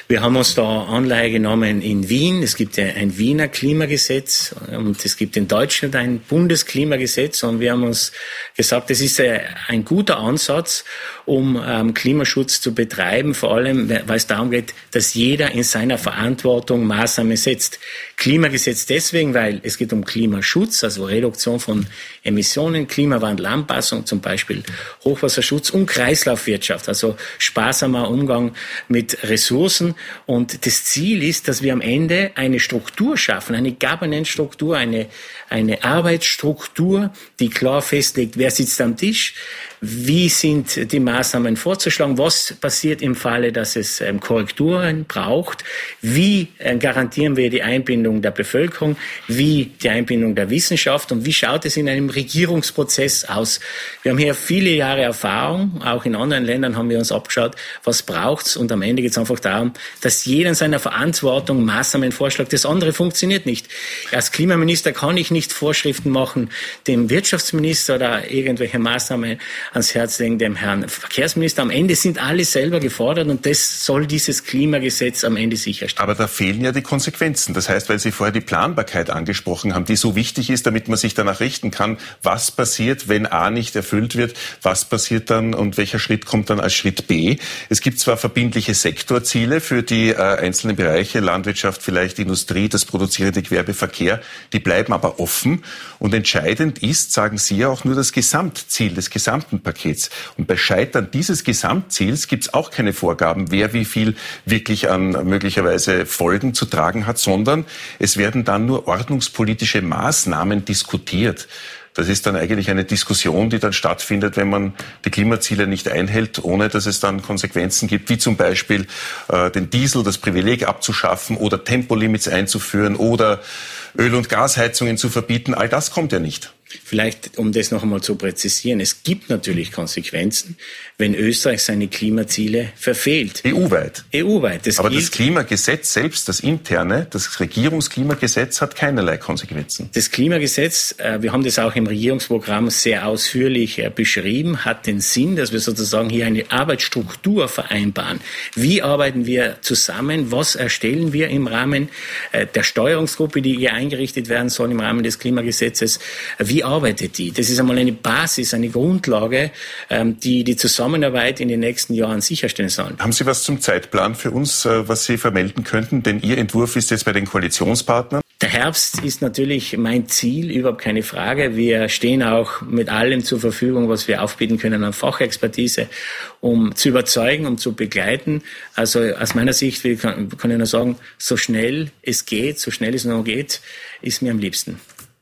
Wir haben uns da Anleihe genommen in Wien. Es gibt ja ein Wiener Klimagesetz und es gibt in Deutschland ein Bundesklimagesetz. Und wir haben uns gesagt, das ist ein guter Ansatz, um ähm, Klimaschutz zu betreiben, vor allem, weil es darum geht, dass jeder in seiner Verantwortung Maßnahmen setzt. Klimagesetz deswegen, weil es geht um Klimaschutz, also Reduktion von Emissionen, Klimawandelanpassung, zum Beispiel Hochwasserschutz und Kreislaufwirtschaft, also sparsamer Umgang mit Ressourcen. Und das Ziel ist, dass wir am Ende eine Struktur schaffen, eine Governance-Struktur, eine, eine Arbeitsstruktur, die klar festlegt, wer sitzt am Tisch, wie sind die Maßnahmen vorzuschlagen, was passiert im Falle, dass es ähm, Korrekturen braucht, wie äh, garantieren wir die Einbindung der Bevölkerung, wie die Einbindung der Wissenschaft und wie schaut es in einem Regierungsprozess aus. Wir haben hier viele Jahre Erfahrung, auch in anderen Ländern haben wir uns abgeschaut, was braucht's und am Ende geht es einfach darum, dass jeder in seiner Verantwortung Maßnahmen vorschlägt. Das andere funktioniert nicht. Als Klimaminister kann ich nicht Vorschriften machen, dem Wirtschaftsminister oder irgendwelche Maßnahmen ans Herz legen, dem Herrn Verkehrsminister. Am Ende sind alle selber gefordert und das soll dieses Klimagesetz am Ende sicherstellen. Aber da fehlen ja die Konsequenzen. Das heißt, weil Sie vorher die Planbarkeit angesprochen haben, die so wichtig ist, damit man sich danach richten kann, was passiert, wenn A nicht erfüllt wird, was passiert dann und welcher Schritt kommt dann als Schritt B. Es gibt zwar verbindliche Sektorziele für die äh, einzelnen Bereiche, Landwirtschaft, vielleicht Industrie, das produzierende Gewerbe, Verkehr, die bleiben aber offen und entscheidend ist, sagen Sie ja auch nur das Gesamtziel des gesamten Pakets. Und bei Scheitern dieses Gesamtziels gibt es auch keine Vorgaben, wer wie viel wirklich an möglicherweise Folgen zu tragen hat, sondern es werden dann nur ordnungspolitische Maßnahmen diskutiert. Das ist dann eigentlich eine Diskussion, die dann stattfindet, wenn man die Klimaziele nicht einhält, ohne dass es dann Konsequenzen gibt, wie zum Beispiel äh, den Diesel, das Privileg abzuschaffen oder Tempolimits einzuführen oder Öl- und Gasheizungen zu verbieten. All das kommt ja nicht. Vielleicht, um das noch einmal zu präzisieren, es gibt natürlich Konsequenzen, wenn Österreich seine Klimaziele verfehlt. E U-weit. E U-weit. Das Aber gilt, das Klimagesetz selbst, das interne, das Regierungsklimagesetz hat keinerlei Konsequenzen. Das Klimagesetz, wir haben das auch im Regierungsprogramm sehr ausführlich beschrieben, hat den Sinn, dass wir sozusagen hier eine Arbeitsstruktur vereinbaren. Wie arbeiten wir zusammen? Was erstellen wir im Rahmen der Steuerungsgruppe, die hier eingerichtet werden soll im Rahmen des Klimagesetzes? Wie arbeitet die? Das ist einmal eine Basis, eine Grundlage, die die Zusammenarbeit in den nächsten Jahren sicherstellen soll. Haben Sie was zum Zeitplan für uns, was Sie vermelden könnten? Denn Ihr Entwurf ist jetzt bei den Koalitionspartnern. Der Herbst ist natürlich mein Ziel, überhaupt keine Frage. Wir stehen auch mit allem zur Verfügung, was wir aufbieten können an Fachexpertise, um zu überzeugen, um zu begleiten. Also aus meiner Sicht kann, kann ich nur sagen, so schnell es geht, so schnell es noch geht, ist mir am liebsten.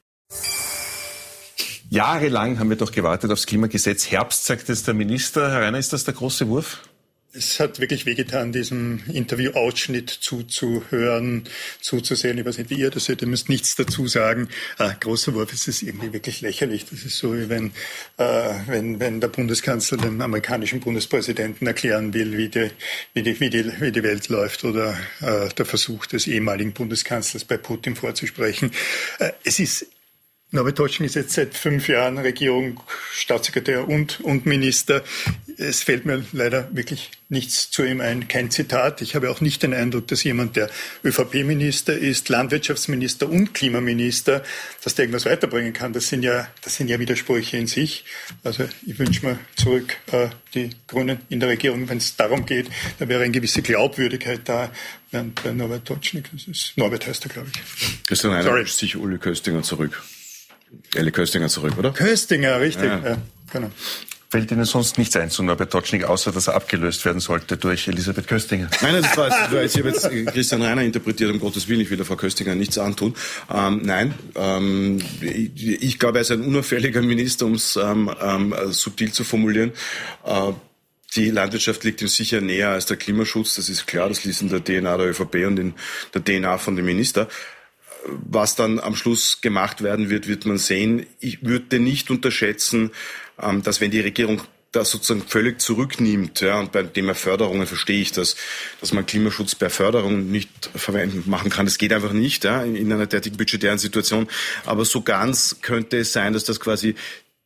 Jahrelang haben wir doch gewartet aufs Klimagesetz. Herbst, sagt jetzt der Minister. Herr Rainer, ist das der große Wurf? Es hat wirklich wehgetan, diesem Interview-Ausschnitt zuzuhören, zuzusehen. Ich weiß nicht, wie ihr das seht, ihr müsst nichts dazu sagen. Ah, großer Wurf, es ist irgendwie wirklich lächerlich. Das ist so, wie wenn, äh, wenn, wenn der Bundeskanzler dem amerikanischen Bundespräsidenten erklären will, wie die, wie die, wie die, wie die Welt läuft, oder äh, der Versuch des ehemaligen Bundeskanzlers bei Putin vorzusprechen. Äh, es ist Norbert Totschnig ist jetzt seit fünf Jahren Regierung, Staatssekretär und, und Minister. Es fällt mir leider wirklich nichts zu ihm ein, kein Zitat. Ich habe auch nicht den Eindruck, dass jemand, der ÖVP-Minister ist, Landwirtschaftsminister und Klimaminister, dass der irgendwas weiterbringen kann. Das sind ja, das sind ja Widersprüche in sich. Also ich wünsche mir zurück äh, die Grünen in der Regierung, wenn es darum geht, da wäre eine gewisse Glaubwürdigkeit da. Während bei Norbert Totschnig, das ist, Norbert heißt er, glaube ich. Christian Rainer wünscht sich Uli Köstinger zurück. Elle Köstinger zurück, oder? Köstinger, richtig. Ja. Ja, genau. Fällt Ihnen sonst nichts ein zu Norbert Totschnig, außer dass er abgelöst werden sollte durch Elisabeth Köstinger? Nein, das war, das war jetzt, ich habe jetzt Christian Rainer interpretiert, um Gottes Willen, ich will der Frau Köstinger nichts antun. Ähm, nein, ähm, ich, ich glaube, er ist ein unauffälliger Minister, um es ähm, ähm, subtil zu formulieren. Äh, Die Landwirtschaft liegt ihm sicher näher als der Klimaschutz, das ist klar, das liegt in der D N A der ÖVP und in der D N A von dem Minister. Was dann am Schluss gemacht werden wird, wird man sehen. Ich würde nicht unterschätzen, dass wenn die Regierung das sozusagen völlig zurücknimmt, ja, und beim Thema Förderungen verstehe ich das, dass man Klimaschutz per Förderung nicht verwenden machen kann. Das geht einfach nicht, ja, in einer derartigen budgetären Situation. Aber so ganz könnte es sein, dass das quasi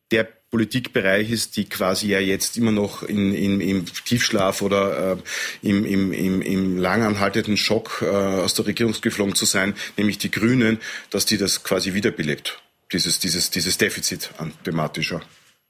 der Politikbereich ist, die quasi ja jetzt immer noch in, in, im Tiefschlaf oder äh, im, im, im, im langanhaltenden Schock äh, aus der Regierung geflogen zu sein, nämlich die Grünen, dass die das quasi wiederbelebt, dieses, dieses, dieses Defizit an thematischer.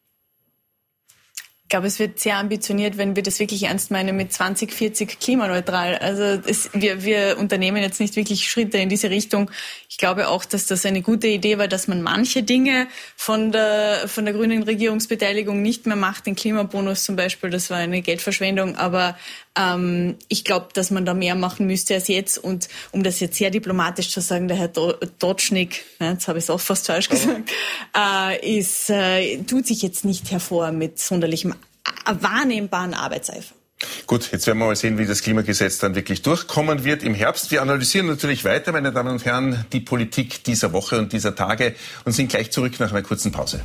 Ich glaube, es wird sehr ambitioniert, wenn wir das wirklich ernst meinen mit zwanzig vierzig klimaneutral. Also das, wir, wir unternehmen jetzt nicht wirklich Schritte in diese Richtung. Ich glaube auch, dass das eine gute Idee war, dass man manche Dinge von der, von der grünen Regierungsbeteiligung nicht mehr macht. Den Klimabonus zum Beispiel, das war eine Geldverschwendung. Aber ähm, ich glaube, dass man da mehr machen müsste als jetzt. Und um das jetzt sehr diplomatisch zu sagen, der Herr Dotschnik, ja, jetzt habe ich es auch fast falsch gesagt, äh, ist, äh, tut sich jetzt nicht hervor mit sonderlichem wahrnehmbaren Arbeitseifer. Gut, jetzt werden wir mal sehen, wie das Klimagesetz dann wirklich durchkommen wird im Herbst. Wir analysieren natürlich weiter, meine Damen und Herren, die Politik dieser Woche und dieser Tage und sind gleich zurück nach einer kurzen Pause.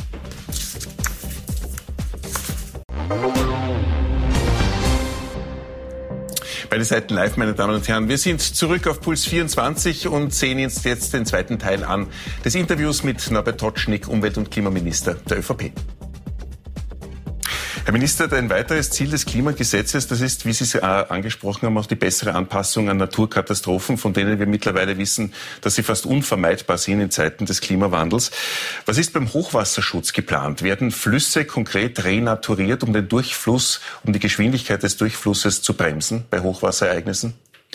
Beide Seiten live, meine Damen und Herren. Wir sind zurück auf Puls vierundzwanzig und sehen uns jetzt den zweiten Teil an des Interviews mit Norbert Dotschnik, Umwelt- und Klimaminister der ÖVP. Herr Minister, ein weiteres Ziel des Klimagesetzes, das ist, wie Sie es äh, angesprochen haben, auch die bessere Anpassung an Naturkatastrophen, von denen wir mittlerweile wissen, dass sie fast unvermeidbar sind in Zeiten des Klimawandels. Was ist beim Hochwasserschutz geplant? Werden Flüsse konkret renaturiert, um den Durchfluss, um die Geschwindigkeit des Durchflusses zu bremsen bei Hochwasserereignissen?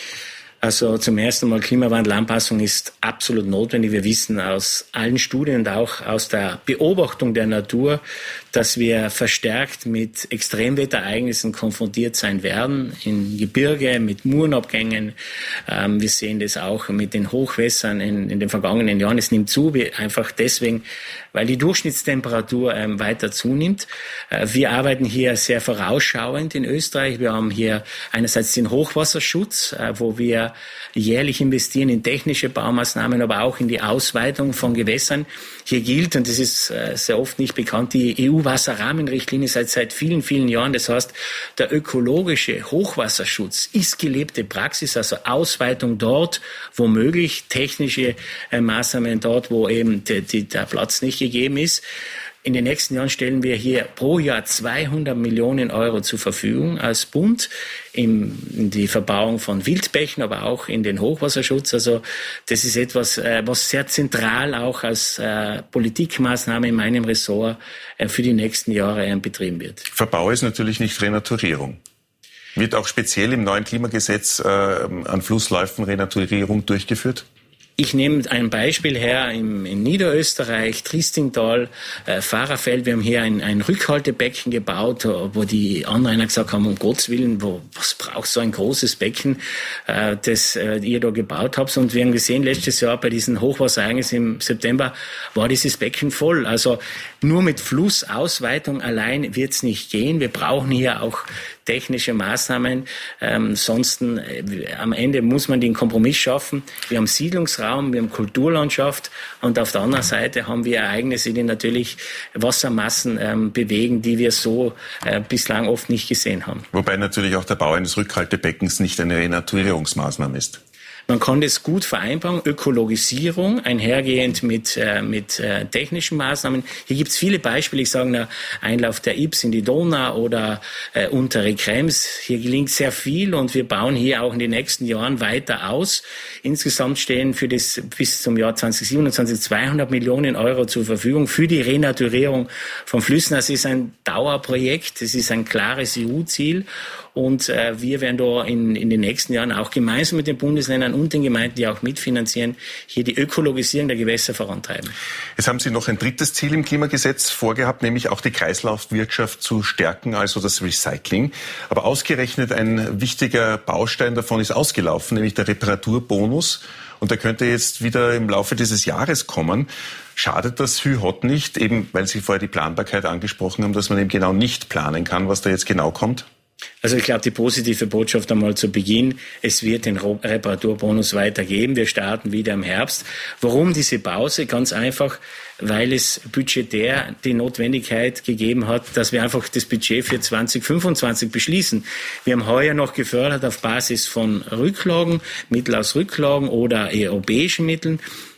Also zum ersten Mal Klimawandelanpassung ist absolut notwendig. Wir wissen aus allen Studien und auch aus der Beobachtung der Natur, dass wir verstärkt mit Extremwetterereignissen konfrontiert sein werden. In Gebirge, mit Murenabgängen. Ähm, wir sehen das auch mit den Hochwässern in, in den vergangenen Jahren. Es nimmt zu, einfach deswegen, weil die Durchschnittstemperatur ähm, weiter zunimmt. Äh, wir arbeiten hier sehr vorausschauend in Österreich. Wir haben hier einerseits den Hochwasserschutz, äh, wo wir jährlich investieren in technische Baumaßnahmen, aber auch in die Ausweitung von Gewässern. Hier gilt, und das ist äh, sehr oft nicht bekannt, die E U-Wasserrahmenrichtlinie seit, seit vielen, vielen Jahren. Das heißt, der ökologische Hochwasserschutz ist gelebte Praxis, also Ausweitung dort, wo möglich, technische äh, Maßnahmen dort, wo eben die, die, der Platz nicht gegeben ist. In den nächsten Jahren stellen wir hier pro Jahr zweihundert Millionen Euro zur Verfügung als Bund in, in die Verbauung von Wildbächen, aber auch in den Hochwasserschutz. Also das ist etwas, äh, was sehr zentral auch als äh, Politikmaßnahme in meinem Ressort äh, für die nächsten Jahre äh, betrieben wird. Verbau ist natürlich nicht Renaturierung. Wird auch speziell im neuen Klimagesetz äh, an Flussläufen Renaturierung durchgeführt? Ich nehme ein Beispiel her im, in Niederösterreich, Triestingtal, äh, Fahrerfeld. Wir haben hier ein, ein Rückhaltebecken gebaut, wo die Anrainer gesagt haben, um Gottes Willen, wo, was braucht so ein großes Becken, äh, das äh, ihr da gebaut habt. Und wir haben gesehen, letztes Jahr bei diesen Hochwasserereignissen im September war dieses Becken voll. Also nur mit Flussausweitung allein wird es nicht gehen. Wir brauchen hier auch technische Maßnahmen. Ähm, sonst äh, am Ende muss man den Kompromiss schaffen. Wir haben Siedlungsraum, wir haben Kulturlandschaft und auf der anderen Seite haben wir Ereignisse, die natürlich Wassermassen ähm, bewegen, die wir so äh, bislang oft nicht gesehen haben. Wobei natürlich auch der Bau eines Rückhaltebeckens nicht eine Renaturierungsmaßnahme ist. Man kann das gut vereinbaren, Ökologisierung einhergehend mit, äh, mit äh, technischen Maßnahmen. Hier gibt es viele Beispiele, ich sage nur Einlauf der Ybbs in die Donau oder äh, untere Krems. Hier gelingt sehr viel und wir bauen hier auch in den nächsten Jahren weiter aus. Insgesamt stehen für das bis zum Jahr zwanzig siebenundzwanzig zweihundert Millionen Euro zur Verfügung für die Renaturierung von Flüssen. Das ist ein Dauerprojekt, das ist ein klares E U-Ziel. Und äh, wir werden da in, in den nächsten Jahren auch gemeinsam mit den Bundesländern und den Gemeinden, die auch mitfinanzieren, hier die Ökologisierung der Gewässer vorantreiben. Jetzt haben Sie noch ein drittes Ziel im Klimagesetz vorgehabt, nämlich auch die Kreislaufwirtschaft zu stärken, also das Recycling. Aber ausgerechnet ein wichtiger Baustein davon ist ausgelaufen, nämlich der Reparaturbonus. Und der könnte jetzt wieder im Laufe dieses Jahres kommen. Schadet das Hü-Hot nicht, eben weil Sie vorher die Planbarkeit angesprochen haben, dass man eben genau nicht planen kann, was da jetzt genau kommt? Also ich glaube, die positive Botschaft einmal zu Beginn, es wird den Reparaturbonus weitergeben. Wir starten wieder im Herbst. Warum diese Pause? Ganz einfach, weil es budgetär die Notwendigkeit gegeben hat, dass wir einfach das Budget für zwanzig fünfundzwanzig beschließen. Wir haben heuer noch gefördert auf Basis von Rücklagen, Mittel aus Rücklagen oder europäischen Mitteln.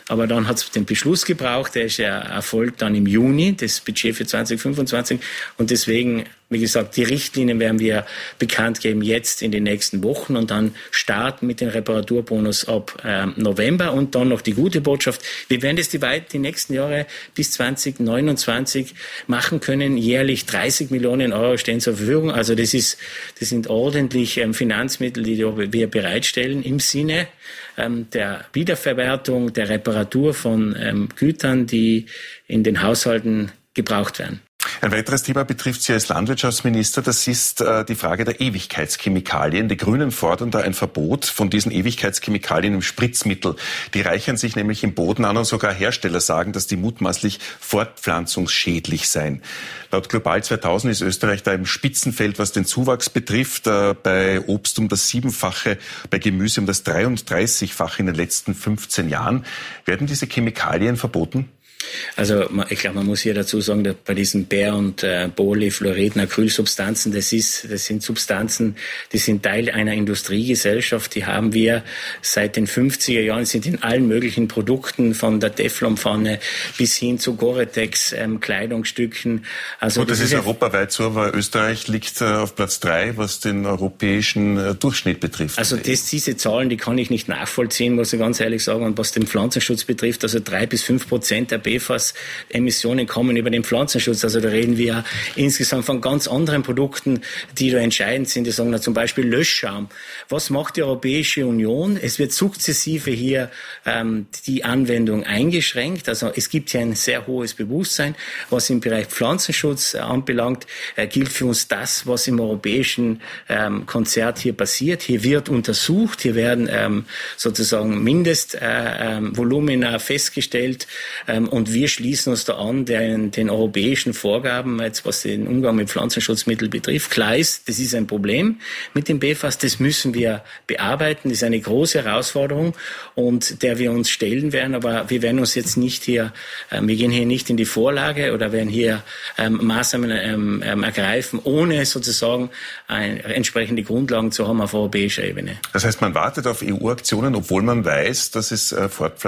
Aber dann hat es den Beschluss gebraucht, der ist ja erfolgt dann im Juni, das Budget für zwanzig fünfundzwanzig. Und deswegen, wie gesagt, die Richtlinien werden wir bekannt geben jetzt in den nächsten Wochen und dann starten mit dem Reparaturbonus ab äh, November. Und dann noch die gute Botschaft, wir werden das die, weit, die nächsten Jahre bis zwanzig neunundzwanzig machen können. Jährlich dreißig Millionen Euro stehen zur Verfügung. Also das ist, das sind ordentlich ähm, Finanzmittel, die wir bereitstellen im Sinne ähm, der Wiederverwertung, der Reparatur von ähm, Gütern, die in den Haushalten gebraucht werden. Ein weiteres Thema betrifft Sie als Landwirtschaftsminister, das ist äh, die Frage der Ewigkeitschemikalien. Die Grünen fordern da ein Verbot von diesen Ewigkeitschemikalien im Spritzmittel. Die reichern sich nämlich im Boden an und sogar Hersteller sagen, dass die mutmaßlich fortpflanzungsschädlich seien. Laut Global zweitausend ist Österreich da im Spitzenfeld, was den Zuwachs betrifft. Äh, bei Obst um das Siebenfache, bei Gemüse um das dreiunddreißigfache in den letzten fünfzehn Jahren. Werden diese Chemikalien verboten? Also ich glaube, man muss hier dazu sagen, dass bei diesen Bär- und äh, Polyfluoriden, Acrylsubstanzen, das ist, das sind Substanzen, die sind Teil einer Industriegesellschaft. Die haben wir seit den fünfziger Jahren, sind in allen möglichen Produkten, von der Teflonpfanne bis hin zu Gore-Tex ähm, Kleidungsstücken. Also und das, das ist ja europaweit so, aber Österreich liegt äh, auf Platz drei, was den europäischen äh, Durchschnitt betrifft. Also das, diese Zahlen, die kann ich nicht nachvollziehen, muss ich ganz ehrlich sagen. Und was den Pflanzenschutz betrifft, also drei bis fünf Prozent der B P F A S-Emissionen kommen über den Pflanzenschutz. Also da reden wir insgesamt von ganz anderen Produkten, die da entscheidend sind. Die sagen da zum Beispiel Löschschaum. Was macht die Europäische Union? Es wird sukzessive hier ähm, die Anwendung eingeschränkt. Also es gibt hier ein sehr hohes Bewusstsein. Was im Bereich Pflanzenschutz äh, anbelangt, äh, gilt für uns das, was im europäischen ähm, Konzert hier passiert. Hier wird untersucht, hier werden ähm, sozusagen Mindestvolumina äh, äh, festgestellt ähm, und wir schließen uns da an den, den europäischen Vorgaben, jetzt was den Umgang mit Pflanzenschutzmitteln betrifft. Klar ist, das ist ein Problem mit dem B F A S, das müssen wir bearbeiten, das ist eine große Herausforderung und der wir uns stellen werden, aber wir werden uns jetzt nicht hier, äh, wir gehen hier nicht in die Vorlage oder werden hier ähm, Maßnahmen ähm, ähm, ergreifen, ohne sozusagen ein, entsprechende Grundlagen zu haben auf europäischer Ebene. Das heißt, man wartet auf E U-Aktionen, obwohl man weiß, dass es äh,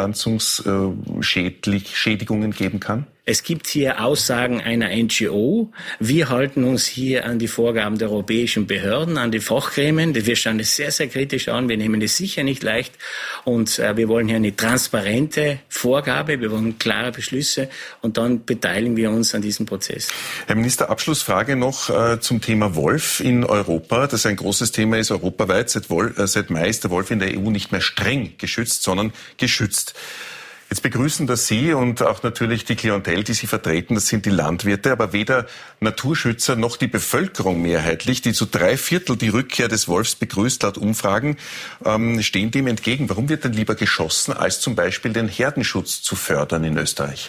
Fortpflanzungsschädigungen geben kann? Es gibt hier Aussagen einer N G O. Wir halten uns hier an die Vorgaben der europäischen Behörden, an die Fachgremien. Wir schauen das sehr, sehr kritisch an. Wir nehmen das sicher nicht leicht. Und äh, wir wollen hier eine transparente Vorgabe. Wir wollen klare Beschlüsse. Und dann beteiligen wir uns an diesem Prozess. Herr Minister, Abschlussfrage noch äh, zum Thema Wolf in Europa. Das ein großes Thema ist europaweit. Seit, Wolf, äh, seit Mai ist der Wolf in der E U nicht mehr streng geschützt, sondern geschützt. Jetzt begrüßen das Sie und auch natürlich die Klientel, die Sie vertreten, das sind die Landwirte, aber weder Naturschützer noch die Bevölkerung mehrheitlich, die zu drei Viertel die Rückkehr des Wolfs begrüßt, laut Umfragen, ähm, stehen dem entgegen. Warum wird denn lieber geschossen, als zum Beispiel den Herdenschutz zu fördern in Österreich?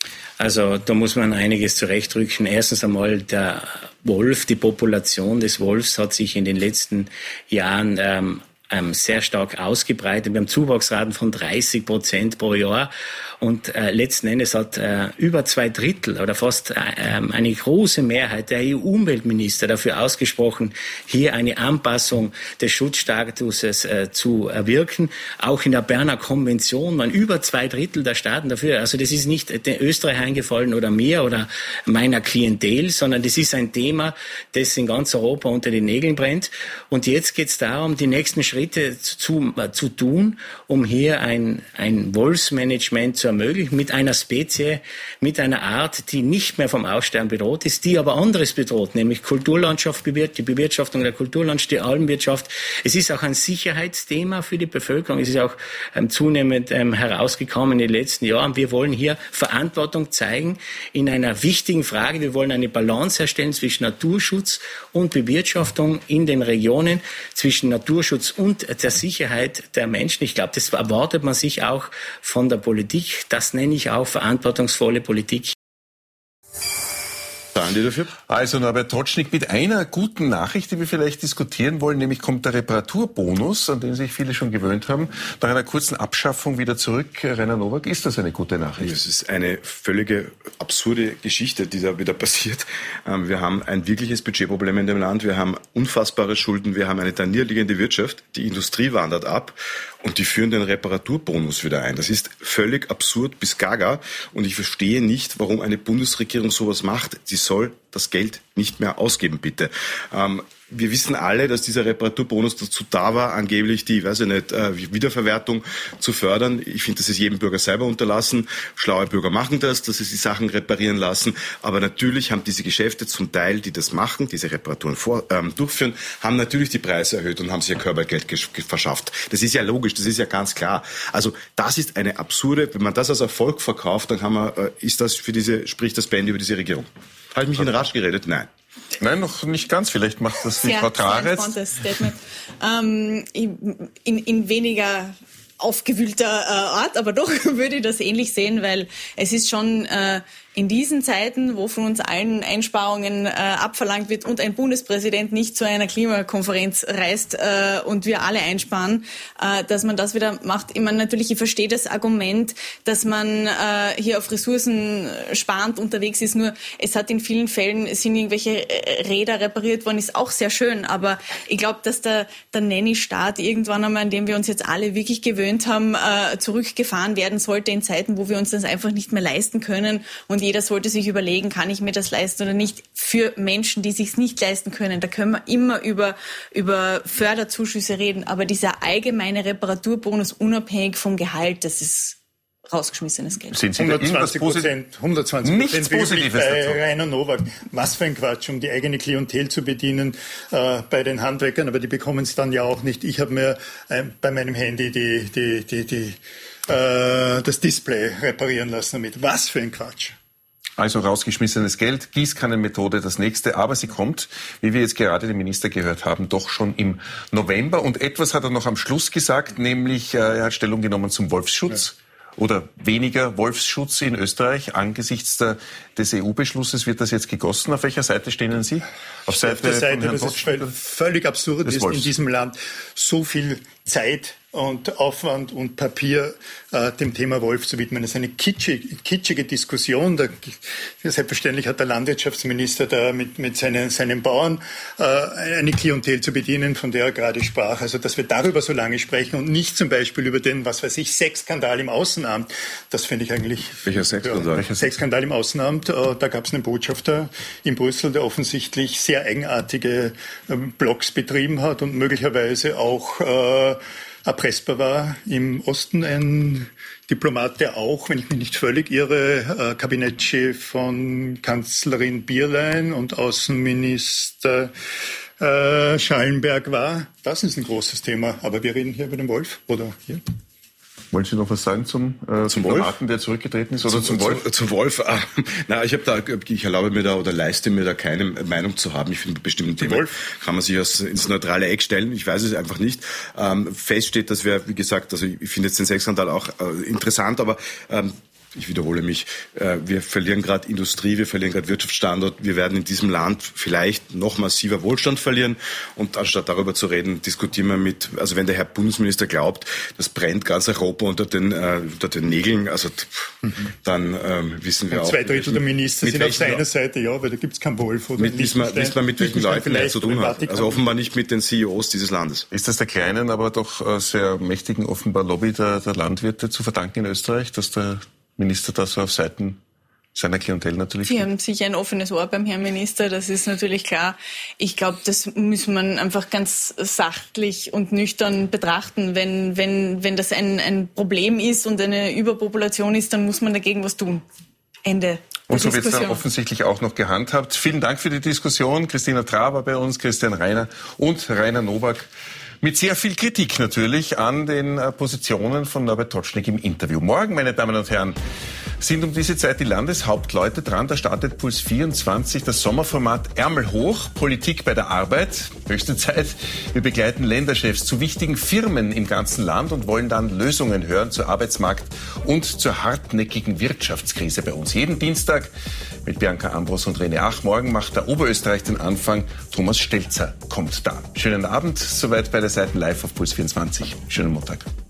Also da muss man einiges zurechtrücken. Erstens einmal der Wolf, die Population des Wolfs hat sich in den letzten Jahren ähm, Ähm, sehr stark ausgebreitet. Wir haben Zuwachsraten von dreißig Prozent pro Jahr und äh, letzten Endes hat äh, über zwei Drittel oder fast äh, eine große Mehrheit der E U-Umweltminister dafür ausgesprochen, hier eine Anpassung des Schutzstatuses äh, zu erwirken. Auch in der Berner Konvention waren über zwei Drittel der Staaten dafür. Also das ist nicht den Österreich eingefallen oder mir oder meiner Klientel, sondern das ist ein Thema, das in ganz Europa unter den Nägeln brennt. Und jetzt geht es darum, die nächsten Schritte Schritte zu, zu tun, um hier ein, ein Wolfsmanagement zu ermöglichen mit einer Spezie, mit einer Art, die nicht mehr vom Aussterben bedroht ist, die aber anderes bedroht, nämlich Kulturlandschaft, die Bewirtschaftung der Kulturlandschaft, die Almwirtschaft. Es ist auch ein Sicherheitsthema für die Bevölkerung. Es ist auch ähm, zunehmend ähm, herausgekommen in den letzten Jahren. Wir wollen hier Verantwortung zeigen in einer wichtigen Frage. Wir wollen eine Balance herstellen zwischen Naturschutz und Bewirtschaftung in den Regionen, zwischen Naturschutz und und der Sicherheit der Menschen. Ich glaube, das erwartet man sich auch von der Politik. Das nenne ich auch verantwortungsvolle Politik. Zahlen die dafür? Also Norbert Totschnig mit einer guten Nachricht, die wir vielleicht diskutieren wollen, nämlich kommt der Reparaturbonus, an den sich viele schon gewöhnt haben, nach einer kurzen Abschaffung wieder zurück. Rainer Nowak, ist das eine gute Nachricht? Das ist eine völlige absurde Geschichte, die da wieder passiert. Wir haben ein wirkliches Budgetproblem in dem Land, wir haben unfassbare Schulden, wir haben eine tanierliegende Wirtschaft, die Industrie wandert ab und die führen den Reparaturbonus wieder ein. Das ist völlig absurd bis gaga und ich verstehe nicht, warum eine Bundesregierung sowas macht. Sie soll das Geld nicht mehr ausgeben, bitte. Ähm, wir wissen alle, dass dieser Reparaturbonus dazu da war, angeblich die, weiß ich nicht, äh, Wiederverwertung zu fördern. Ich finde, das ist jedem Bürger selber unterlassen. Schlaue Bürger machen das, dass sie die Sachen reparieren lassen. Aber natürlich haben diese Geschäfte zum Teil, die das machen, diese Reparaturen vor, ähm, durchführen, haben natürlich die Preise erhöht und haben sich ja Körpergeld gesch- verschafft. Das ist ja logisch, das ist ja ganz klar. Also das ist eine absurde, wenn man das als Erfolg verkauft, dann kann man, äh, ist das für diese, spricht das Band über diese Regierung. Habe ich mich in Rasch geredet? Nein. Nein, noch nicht ganz. Vielleicht macht das die Frau Traretz. Statement. Ähm, in, in weniger aufgewühlter äh, Art, aber doch würde ich das ähnlich sehen, weil es ist schon äh, in diesen Zeiten, wo von uns allen Einsparungen äh, abverlangt wird und ein Bundespräsident nicht zu einer Klimakonferenz reist äh, und wir alle einsparen, äh, dass man das wieder macht. Ich meine, natürlich, ich verstehe das Argument, dass man äh, hier auf Ressourcen sparend unterwegs ist, nur es hat in vielen Fällen, es sind irgendwelche Räder repariert worden, ist auch sehr schön, aber ich glaube, dass der, der Nanny-Staat irgendwann einmal, an dem wir uns jetzt alle wirklich gewöhnt haben, äh, zurückgefahren werden sollte in Zeiten, wo wir uns das einfach nicht mehr leisten können und jeder sollte sich überlegen, kann ich mir das leisten oder nicht, für Menschen, die sich es nicht leisten können. Da können wir immer über, über Förderzuschüsse reden, aber dieser allgemeine Reparaturbonus unabhängig vom Gehalt, das ist rausgeschmissenes Geld. Sind Sie hundertzwanzig Prozent, hundertzwanzig Prozent Positives bei dazu. Rainer Nowak. Was für ein Quatsch, um die eigene Klientel zu bedienen äh, bei den Handwerkern, aber die bekommen es dann ja auch nicht. Ich habe mir äh, bei meinem Handy die, die, die, die, äh, das Display reparieren lassen damit. Was für ein Quatsch. Also rausgeschmissenes Geld, Gießkannenmethode das nächste, aber sie kommt, wie wir jetzt gerade den Minister gehört haben, doch schon im November. Und etwas hat er noch am Schluss gesagt, nämlich äh, er hat Stellung genommen zum Wolfsschutz. Ja. Oder weniger Wolfsschutz in Österreich. Angesichts der, des E U-Beschlusses wird das jetzt gegossen. Auf welcher Seite stehen Sie? Auf Seite, Auf der Seite, dass es völlig absurd ist, in diesem Land so viel Zeit und Aufwand und Papier äh, dem Thema Wolf zu widmen. Das ist eine kitschige, kitschige Diskussion. Da, selbstverständlich hat der Landwirtschaftsminister da mit, mit seinen, seinen Bauern äh, eine Klientel zu bedienen, von der er gerade sprach. Also, dass wir darüber so lange sprechen und nicht zum Beispiel über den, was weiß ich, Sexskandal im Außenamt, das finde ich eigentlich... Welcher Sexskandal? Ja, Sexskandal im Außenamt. Äh, da gab es einen Botschafter in Brüssel, der offensichtlich sehr eigenartige äh, Blogs betrieben hat und möglicherweise auch äh, erpressbar war. Im Osten ein Diplomat, der auch, wenn ich mich nicht völlig irre, äh, Kabinettschef von Kanzlerin Bierlein und Außenminister äh, Schallenberg war. Das ist ein großes Thema. Aber wir reden hier über den Wolf, oder hier? Wollen Sie noch was sagen zum, äh, zum Diplomaten, der zurückgetreten ist, oder zum, zum Wolf? Zum, zum Wolf. Ah, na, ich habe da, ich erlaube mir da oder leiste mir da keine Meinung zu haben. Ich finde, bei bestimmten Themen Wolf kann man sich aus, ins neutrale Eck stellen. Ich weiß es einfach nicht. Ähm, fest steht, dass wir, wie gesagt, also ich finde jetzt den Sexskandal auch äh, interessant, aber ähm, ich wiederhole mich, wir verlieren gerade Industrie, wir verlieren gerade Wirtschaftsstandort, wir werden in diesem Land vielleicht noch massiver Wohlstand verlieren und anstatt darüber zu reden, diskutieren wir mit, also wenn der Herr Bundesminister glaubt, das brennt ganz Europa unter den, äh, unter den Nägeln, also mhm. dann ähm, wissen wir und auch. Zwei Drittel der Minister sind auf seiner Seite, ja, weil da gibt's keinen Wolf. Oder mit, wissen, wir, wissen wir, mit welchen Leuten er zu tun hat. Also offenbar nicht mit den C E Os dieses Landes. Ist das der kleinen, aber doch sehr mächtigen offenbar Lobby der, der Landwirte zu verdanken in Österreich, dass der Minister da so auf Seiten seiner Klientel natürlich... Sie haben sicher ein offenes Ohr beim Herrn Minister, das ist natürlich klar. Ich glaube, das muss man einfach ganz sachlich und nüchtern betrachten. Wenn, wenn, wenn das ein, ein Problem ist und eine Überpopulation ist, dann muss man dagegen was tun. Ende. Und so wird es dann offensichtlich auch noch gehandhabt. Vielen Dank für die Diskussion. Christina Traber bei uns, Christian Reiner und Rainer Nowak. Mit sehr viel Kritik natürlich an den Positionen von Norbert Totschnig im Interview. Morgen, meine Damen und Herren, sind um diese Zeit die Landeshauptleute dran. Da startet Puls vierundzwanzig, das Sommerformat Ärmel hoch, Politik bei der Arbeit. Höchste Zeit. Wir begleiten Länderchefs zu wichtigen Firmen im ganzen Land und wollen dann Lösungen hören zur Arbeitsmarkt- und zur hartnäckigen Wirtschaftskrise bei uns. Jeden Dienstag mit Bianca Ambros und René Ach. Morgen macht der Oberösterreich den Anfang. Thomas Stelzer kommt da. Schönen Abend, soweit bei der Seiten live auf Puls vierundzwanzig. Schönen Montag.